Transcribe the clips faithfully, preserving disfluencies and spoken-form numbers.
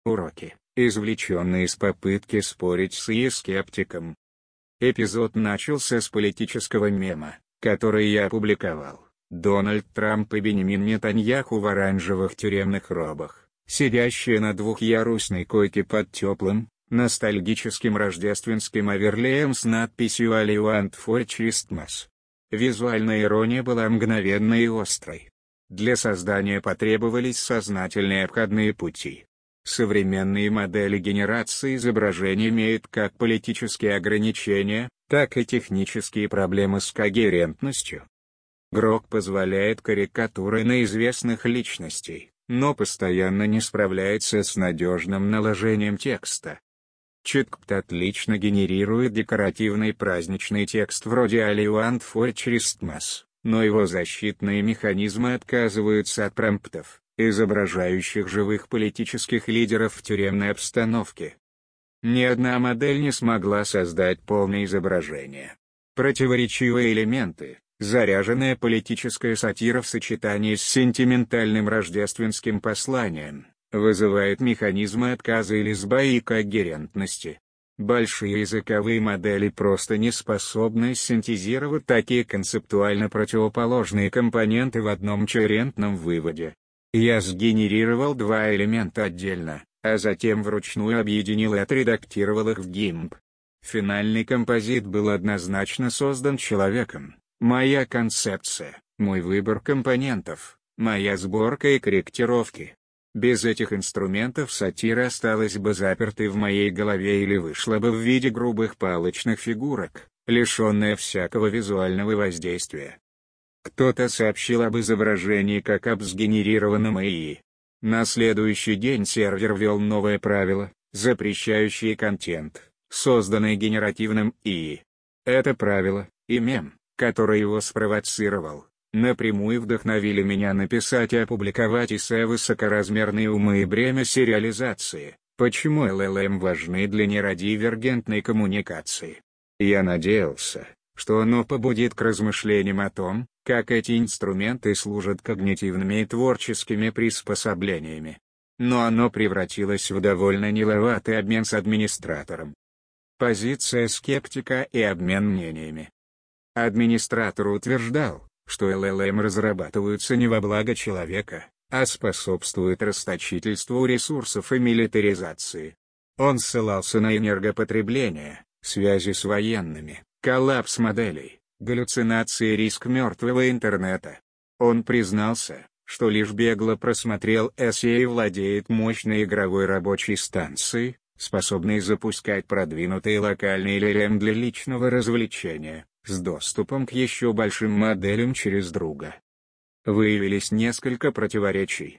Уроки, извлеченные из попытки спорить с е-скептиком. Эпизод начался с политического мема, который я опубликовал. Дональд Трамп и Беньямин Нетаньяху в оранжевых тюремных робах, сидящие на двухъярусной койке под теплым, ностальгическим рождественским оверлеем с надписью «I want for Christmas». Визуальная ирония была мгновенной и острой. Для создания потребовались сознательные обходные пути. Современные модели генерации изображений имеют как политические ограничения, так и технические проблемы с когерентностью. Грок позволяет карикатуры на известных личностей, но постоянно не справляется с надежным наложением текста. Читкпт отлично генерирует декоративный праздничный текст вроде «I want for Christmas», но его защитные механизмы отказываются от промптов, изображающих живых политических лидеров в тюремной обстановке. Ни одна модель не смогла создать полное изображение. Противоречивые элементы, заряженная политическая сатира в сочетании с сентиментальным рождественским посланием, вызывает механизмы отказа или сбои когерентности. Большие языковые модели просто не способны синтезировать такие концептуально противоположные компоненты в одном коherentном выводе. Я сгенерировал два элемента отдельно, а затем вручную объединил и отредактировал их в гимп. Финальный композит был однозначно создан человеком. Моя концепция, мой выбор компонентов, моя сборка и корректировки. Без этих инструментов сатира осталась бы запертой в моей голове или вышла бы в виде грубых палочных фигурок, лишенная всякого визуального воздействия. Кто-то сообщил об изображении как об сгенерированном ИИ. На следующий день сервер ввел новое правило, запрещающее контент, созданный генеративным ИИ. Это правило, и мем, который его спровоцировал, напрямую вдохновили меня написать и опубликовать эссе «Высокоразмерные умы и бремя сериализации. Почему эл эл эм важны для нейродивергентной коммуникации». Я надеялся, что оно побудит к размышлениям о том, как эти инструменты служат когнитивными и творческими приспособлениями. Но оно превратилось в довольно неловатый обмен с администратором. Позиция скептика и обмен мнениями. Администратор утверждал, что эл эл эм разрабатываются не во благо человека, а способствуют расточительству ресурсов и милитаризации. Он ссылался на энергопотребление, связи с военными, коллапс моделей, галлюцинации и риск мертвого интернета. Он признался, что лишь бегло просмотрел эссе и владеет мощной игровой рабочей станцией, способной запускать продвинутые локальные эл эл эм для личного развлечения, с доступом к еще большим моделям через друга. Выявились несколько противоречий.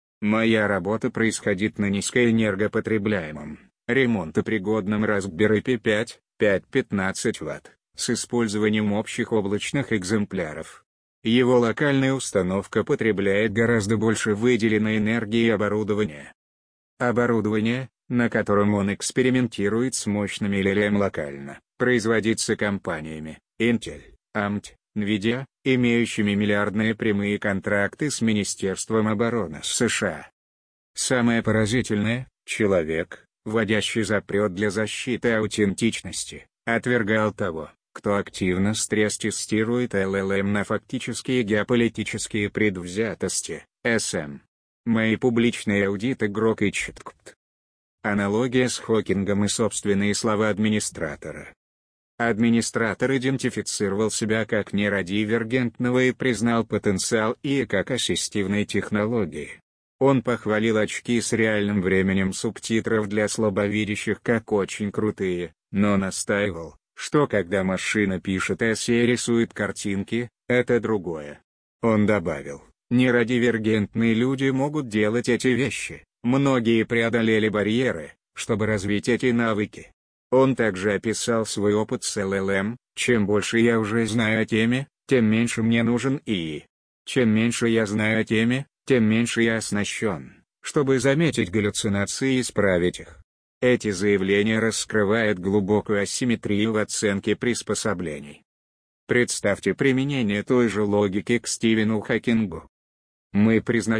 Моя работа происходит на низкоэнергопотребляемом, ремонтопригодном Raspberry Pi пять, пять пятнадцать ватт, с использованием общих облачных экземпляров. Его локальная установка потребляет гораздо больше выделенной энергии и оборудования. Оборудование, на котором он экспериментирует с мощными эл эл эм локально, производится компаниями Intel, эй эм ди, Nvidia, имеющими миллиардные прямые контракты с Министерством обороны США. Самое поразительное, человек, вводящий запрет для защиты аутентичности, отвергал того, кто активно стресс-тестирует эл эл эм на фактические геополитические предвзятости, эс эм. Мои публичные аудиты Грок и Читкпт. Аналогия с Хокингом и собственные слова администратора. Администратор идентифицировал себя как нейродивергентного и признал потенциал ИИ как ассистивной технологии. Он похвалил очки с реальным временем субтитров для слабовидящих как очень крутые, но настаивал, что когда машина пишет эссе и рисует картинки, это другое. Он добавил, нейродивергентные люди могут делать эти вещи, многие преодолели барьеры, чтобы развить эти навыки. Он также описал свой опыт с эл эл эм: чем больше я уже знаю о теме, тем меньше мне нужен ИИ. Чем меньше я знаю о теме, тем меньше я оснащен, чтобы заметить галлюцинации и исправить их. Эти заявления раскрывают глубокую асимметрию в оценке приспособлений. Представьте применение той же логики к Стивену Хокингу. Мы признаем,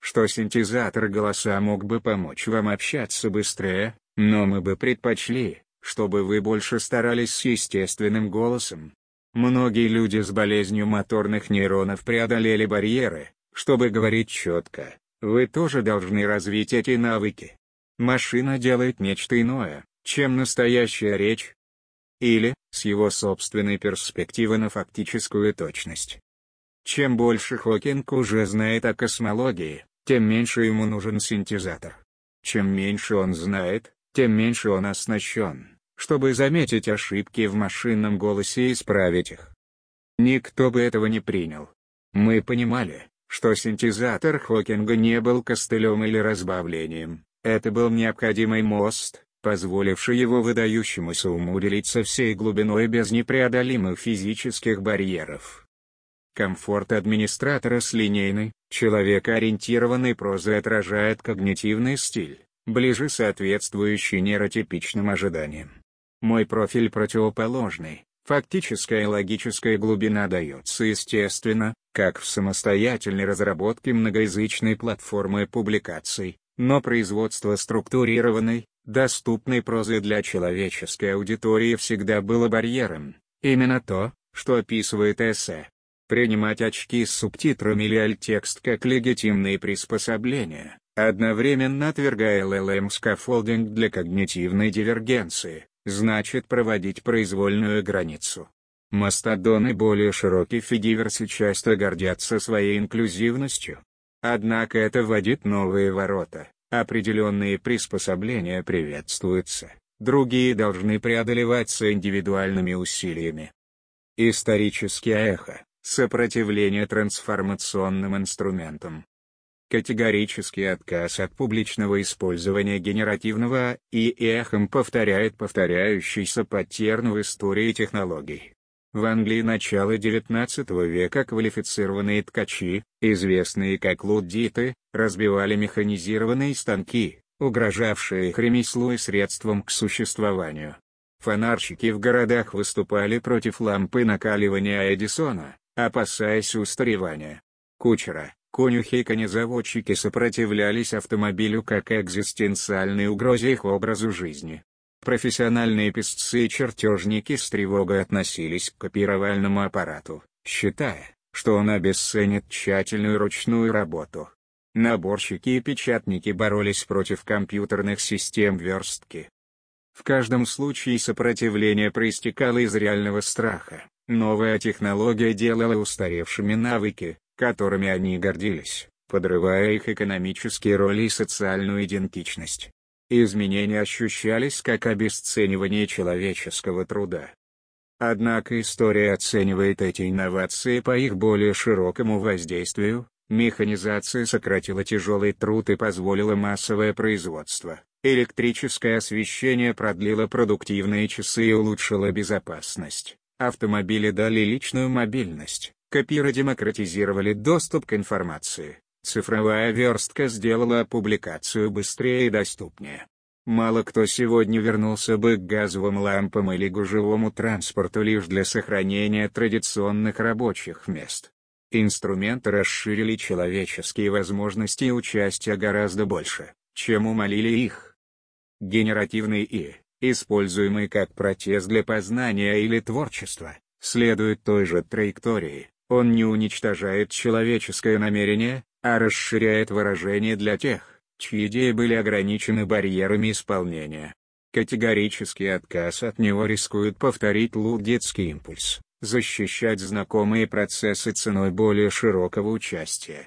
что синтезатор голоса мог бы помочь вам общаться быстрее, но мы бы предпочли, чтобы вы больше старались с естественным голосом. Многие люди с болезнью моторных нейронов преодолели барьеры, чтобы говорить четко. Вы тоже должны развить эти навыки. Машина делает нечто иное, чем настоящая речь. Или, с его собственной перспективы на фактическую точность. Чем больше Хокинг уже знает о космологии, тем меньше ему нужен синтезатор. Чем меньше он знает, тем меньше он оснащен, чтобы заметить ошибки в машинном голосе и исправить их. Никто бы этого не принял. Мы понимали, что синтезатор Хокинга не был костылем или разбавлением, это был необходимый мост, позволивший его выдающемуся уму делиться всей глубиной без непреодолимых физических барьеров. Комфорт администратора с линейной, человекоориентированной прозой отражает когнитивный стиль, ближе соответствующий нейротипичным ожиданиям. Мой профиль противоположный, фактическая и логическая глубина дается естественно, как в самостоятельной разработке многоязычной платформы публикаций, но производство структурированной, доступной прозы для человеческой аудитории всегда было барьером, именно то, что описывает эссе. Принимать очки с субтитрами или альтекст как легитимные приспособления, одновременно отвергая эл эл эм-скаффолдинг для когнитивной дивергенции, значит проводить произвольную границу. Мастодон и более широкий фидиверсы часто гордятся своей инклюзивностью. Однако это вводит новые ворота, определенные приспособления приветствуются, другие должны преодолеваться индивидуальными усилиями. Историческое эхо. Сопротивление трансформационным инструментам. Категорический отказ от публичного использования генеративного и эхом повторяет повторяющийся паттерн в истории технологий. В Англии начала девятнадцатого века квалифицированные ткачи, известные как луддиты, разбивали механизированные станки, угрожавшие их ремеслу и средствам к существованию. Фонарщики в городах выступали против лампы накаливания Эдисона, опасаясь устаревания. Кучера, конюхи и конезаводчики сопротивлялись автомобилю как экзистенциальной угрозе их образу жизни. Профессиональные писцы и чертежники с тревогой относились к копировальному аппарату, считая, что он обесценит тщательную ручную работу. Наборщики и печатники боролись против компьютерных систем верстки. В каждом случае сопротивление проистекало из реального страха. Новая технология делала устаревшими навыки, которыми они гордились, подрывая их экономические роли и социальную идентичность. Изменения ощущались как обесценивание человеческого труда. Однако история оценивает эти инновации по их более широкому воздействию. Механизация сократила тяжелый труд и позволила массовое производство. Электрическое освещение продлило продуктивные часы и улучшило безопасность. Автомобили дали личную мобильность, компьютеры демократизировали доступ к информации, цифровая верстка сделала публикацию быстрее и доступнее. Мало кто сегодня вернулся бы к газовым лампам или гужевому транспорту лишь для сохранения традиционных рабочих мест. Инструменты расширили человеческие возможности и участия гораздо больше, чем умалили их. Генеративный И, используемый как протез для познания или творчества, следует той же траектории. Он не уничтожает человеческое намерение, а расширяет выражение для тех, чьи идеи были ограничены барьерами исполнения. Категорический отказ от него рискует повторить луддитский импульс, защищать знакомые процессы ценой более широкого участия.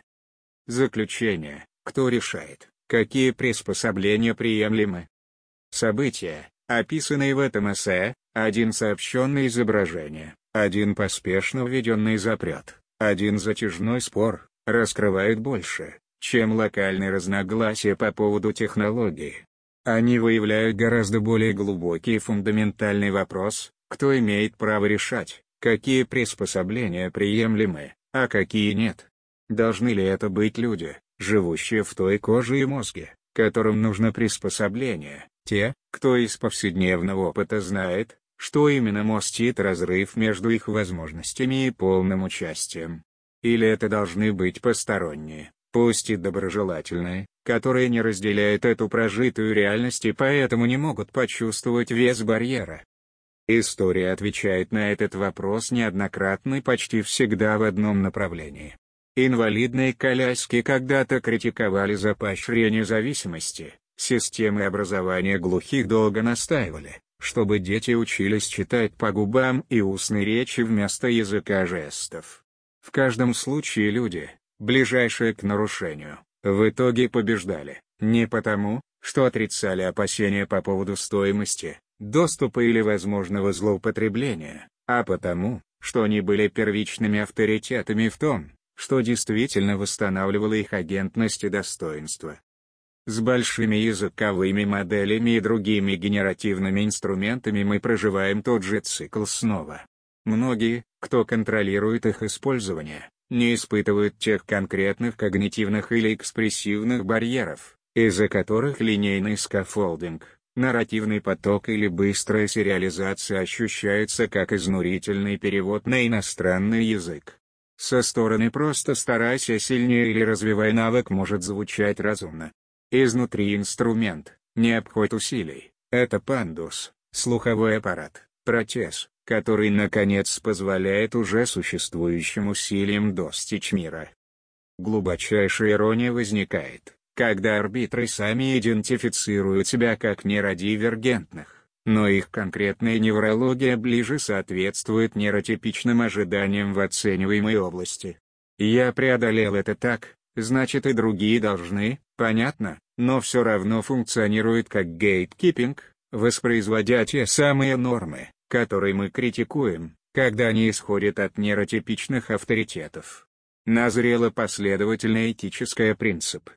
Заключение. Кто решает, какие приспособления приемлемы? События, описанные в этом эссе, один сообщенное изображение, один поспешно введенный запрет, один затяжной спор, раскрывает больше, чем локальные разногласия по поводу технологии. Они выявляют гораздо более глубокий и фундаментальный вопрос: кто имеет право решать, какие приспособления приемлемы, а какие нет? Должны ли это быть люди, живущие в той коже и мозге, которым нужно приспособление, те, кто из повседневного опыта знает, что именно мостит разрыв между их возможностями и полным участием? Или это должны быть посторонние, пусть и доброжелательные, которые не разделяют эту прожитую реальность и поэтому не могут почувствовать вес барьера. История отвечает на этот вопрос неоднократно и почти всегда в одном направлении. Инвалидные коляски когда-то критиковали за поощрение зависимости, системы образования глухих долго настаивали, чтобы дети учились читать по губам и устной речи вместо языка жестов. В каждом случае люди, ближайшие к нарушению, в итоге побеждали, не потому, что отрицали опасения по поводу стоимости, доступа или возможного злоупотребления, а потому, что они были первичными авторитетами в том, что действительно восстанавливало их агентность и достоинство. С большими языковыми моделями и другими генеративными инструментами мы проживаем тот же цикл снова. Многие, кто контролирует их использование, не испытывают тех конкретных когнитивных или экспрессивных барьеров, из-за которых линейный скаффолдинг, нарративный поток или быстрая сериализация ощущаются как изнурительный перевод на иностранный язык. Со стороны «просто старайся сильнее» или «развивай навык» может звучать разумно. Изнутри инструмент, не обходит усилий, это пандус, слуховой аппарат, протез, который наконец позволяет уже существующим усилиям достичь мира. Глубочайшая ирония возникает, когда арбитры сами идентифицируют себя как нейродивергентных, но их конкретная неврология ближе соответствует нейротипичным ожиданиям в оцениваемой области. Я преодолел это так, значит и другие должны, понятно, но все равно функционирует как гейткипинг, воспроизводя те самые нормы, которые мы критикуем, когда они исходят от нейротипичных авторитетов. Назрела последовательная этическая принцип.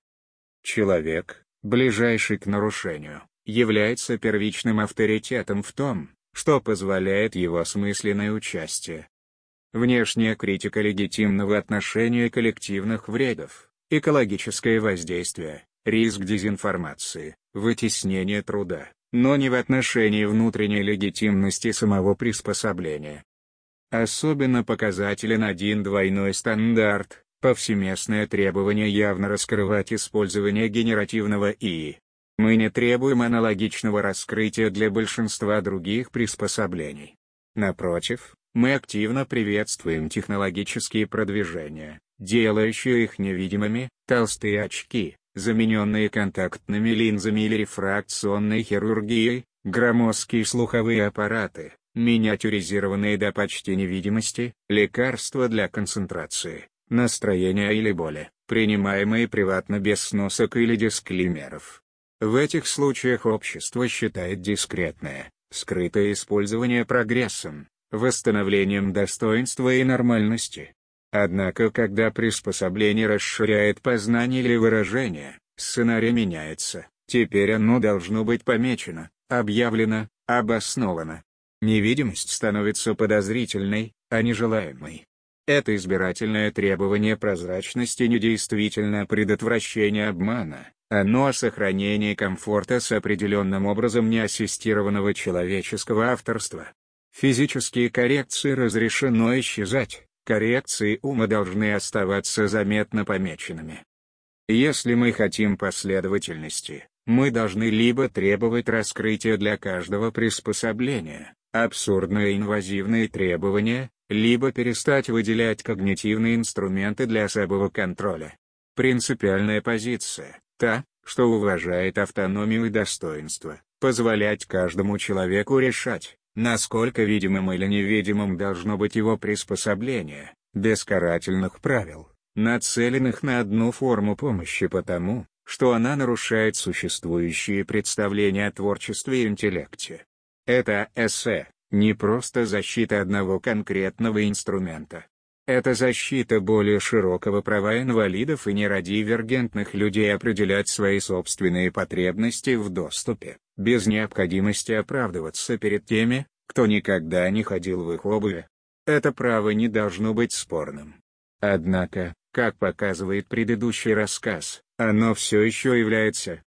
Человек, ближайший к нарушению, является первичным авторитетом в том, что позволяет его осмысленное участие. Внешняя критика легитимного отношения коллективных вредов, экологическое воздействие, риск дезинформации, вытеснение труда, но не в отношении внутренней легитимности самого приспособления. Особенно показателен один двойной стандарт, повсеместное требование явно раскрывать использование генеративного ИИ. Мы не требуем аналогичного раскрытия для большинства других приспособлений. Напротив, мы активно приветствуем технологические продвижения, делающие их невидимыми, толстые очки, замененные контактными линзами или рефракционной хирургией, громоздкие слуховые аппараты, миниатюризированные до почти невидимости, лекарства для концентрации, настроения или боли, принимаемые приватно без сносок или дисклеймеров. В этих случаях общество считает дискретное, скрытое использование прогрессом, восстановлением достоинства и нормальности. Однако когда приспособление расширяет познание или выражение, сценарий меняется, теперь оно должно быть помечено, объявлено, обосновано. Невидимость становится подозрительной, а не желаемой. Это избирательное требование прозрачности не действительно предотвращение обмана, оно о сохранении комфорта с определенным образом неассистированного человеческого авторства. Физические коррекции разрешено исчезать, коррекции ума должны оставаться заметно помеченными. Если мы хотим последовательности, мы должны либо требовать раскрытия для каждого приспособления, абсурдные инвазивные требования, либо перестать выделять когнитивные инструменты для особого контроля. Принципиальная позиция, та, что уважает автономию и достоинство, позволять каждому человеку решать, насколько видимым или невидимым должно быть его приспособление, без карательных правил, нацеленных на одну форму помощи потому, что она нарушает существующие представления о творчестве и интеллекте. Это эссе не просто защита одного конкретного инструмента. Это защита более широкого права инвалидов и нейродивергентных людей определять свои собственные потребности в доступе, без необходимости оправдываться перед теми, кто никогда не ходил в их обуви. Это право не должно быть спорным. Однако, как показывает предыдущий рассказ, оно все еще является,